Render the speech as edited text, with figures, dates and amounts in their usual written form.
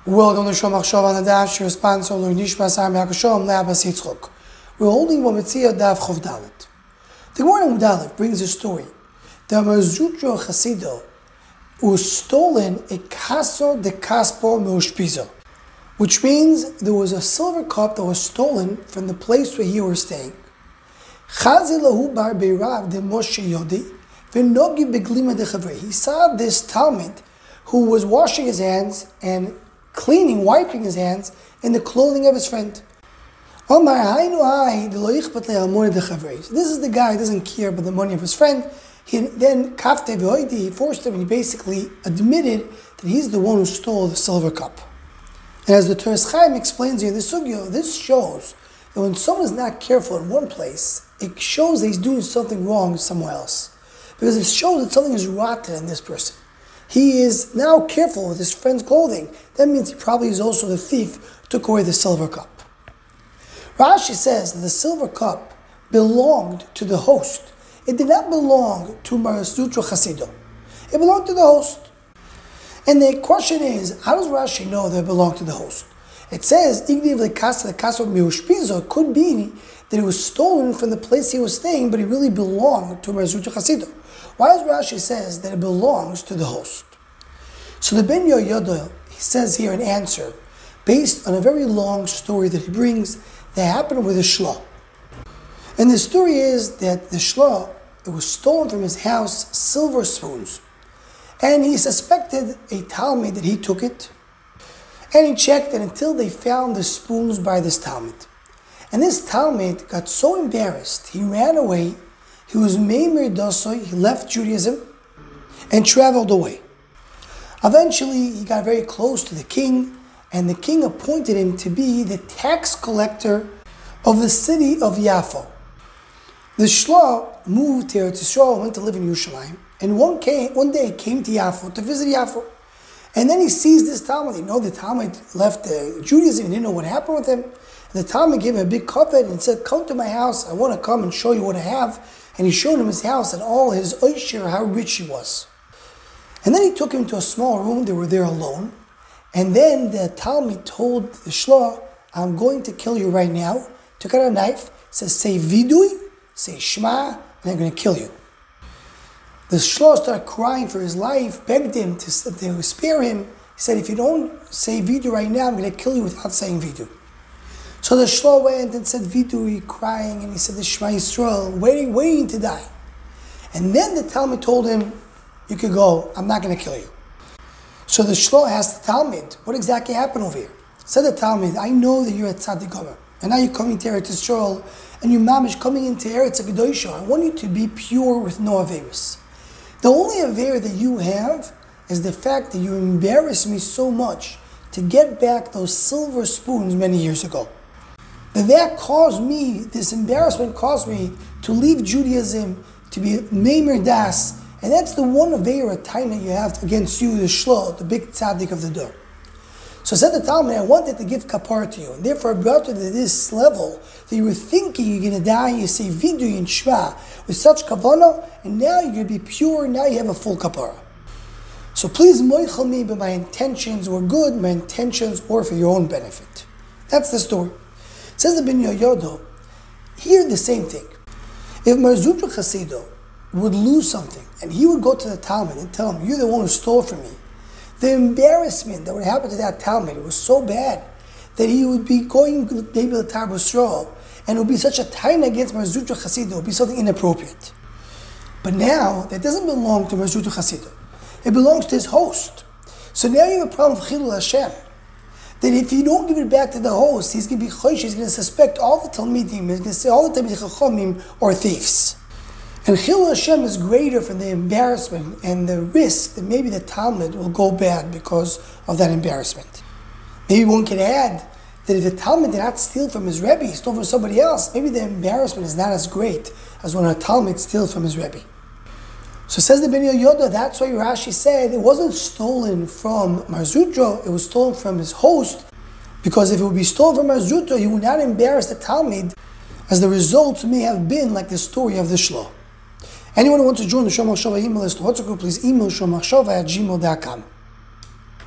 Welcome to Shomach Shov on the Dash, your sponsor, Lord Nishma Sam Yakashom, Le'abas Yitzchok. We're holding Mometzia Dav Chov Dalet. The Gemara in Dalet brings a story. The Mar Zutra Chasido was stolen a Kaso de Kaspo Meushpizo, which means there was a silver cup that was stolen from the place where he was staying. Chazi lahu bar beirav de Moshe Yodi, v'nogi beglima de chavri. He saw this Talmud who was washing his hands and wiping his hands in the clothing of his friend. So this is the guy who doesn't care about the money of his friend. He forced him, and he basically admitted that he's the one who stole the silver cup. And as the Toras Chaim explains here in the Sugya, this shows that when someone is not careful in one place, it shows that he's doing something wrong somewhere else. Because it shows that something is rotten in this person. He is now careful with his friend's clothing. That means he probably is also the thief who took away the silver cup. Rashi says that the silver cup belonged to the host. It did not belong to Mar Zutra Chasido. It belonged to the host. And the question is, how does Rashi know that it belonged to the host? It says, it could be that it was stolen from the place he was staying, but it really belonged to Mar Zutra Chasido. Why does Rashi says that it belongs to the host? So the Ben Yoyodel, he says here an answer based on a very long story that he brings that happened with a shlah. And the story is that the shlah, it was stolen from his house silver spoons. And he suspected a Talmud that he took it. And he checked it until they found the spoons by this Talmud. And this Talmud got so embarrassed, he ran away. He was Meimir Dosoy, he left Judaism and traveled away. Eventually, he got very close to the king, and the king appointed him to be the tax collector of the city of Yafo. The shlah moved to Eretz Yisrael, went to live in Yerushalayim, and one day came to Yafo to visit Yafo. And then he sees this Talmud. The Talmud left Judaism, he didn't know what happened with him. And the Talmud gave him a big covet and said, "Come to my house, I want to come and show you what I have." And he showed him his house and all his oisher, how rich he was. And then he took him to a small room. They were there alone. And then the Talmud told the shlah, "I'm going to kill you right now." Took out a knife, says, "Say vidui, say shema, and I'm going to kill you." The shlah started crying for his life, begged him to spare him. He said, "If you don't say vidui right now, I'm going to kill you without saying vidui." So the shlah went and said vidui, crying, and he said the Shema Yisrael, waiting to die. And then the Talmud told him, "You could go, I'm not going to kill you." So the shlah asked the Talmud, "What exactly happened over here?" Said the Talmud, "I know that you're a tzaddik gomer, and now you're coming to Eretz Yisrael, and your mamish coming into Eretz HaKadosh. I want you to be pure with no averis. The only aver that you have is the fact that you embarrassed me so much to get back those silver spoons many years ago. This embarrassment caused me to leave Judaism, to be Meimir Das, and that's the one Aveira Taina you have against you, the Shlah, the big tzaddik of the door." So said the Talmud, "I wanted to give kapara to you, and therefore I brought you to this level that you were thinking you're going to die, you say vidui and shema with such kavanah, and now you're going to be pure, now you have a full kapara. So please moichel me, but my intentions were good, my intentions were for your own benefit." That's the story. Says the Ben Yoyodo, here the same thing. If Mar Zutra Chasido would lose something, and he would go to the Talmud and tell him, "You're the one who stole from me," the embarrassment that would happen to that Talmud was so bad that he would be going maybe to Tar B'Yisrael, and it would be such a taina against Mar Zutra Chasido, it would be something inappropriate. But now, that doesn't belong to Mar Zutra Chasido. It belongs to his host. So now you have a problem with Chilul Hashem. That if you don't give it back to the host, he's going to be chosh, he's going to suspect all the Talmidim, he's going to say all the Talmidei Chachamim are thieves. And Chilul Hashem is greater for the embarrassment and the risk that maybe the Talmud will go bad because of that embarrassment. Maybe one can add that if the Talmud did not steal from his Rebbe, he stole from somebody else, maybe the embarrassment is not as great as when a Talmud steals from his Rebbe. So says the Ben Yoyoda, that's why Rashi said it wasn't stolen from Mar Zutra, it was stolen from his host, because if it would be stolen from Mar Zutra, he would not embarrass the Talmud, as the result may have been like the story of the shlah. Anyone who wants to join the Shomach Shova email list, what's a group, please email shomachshova@gmail.com.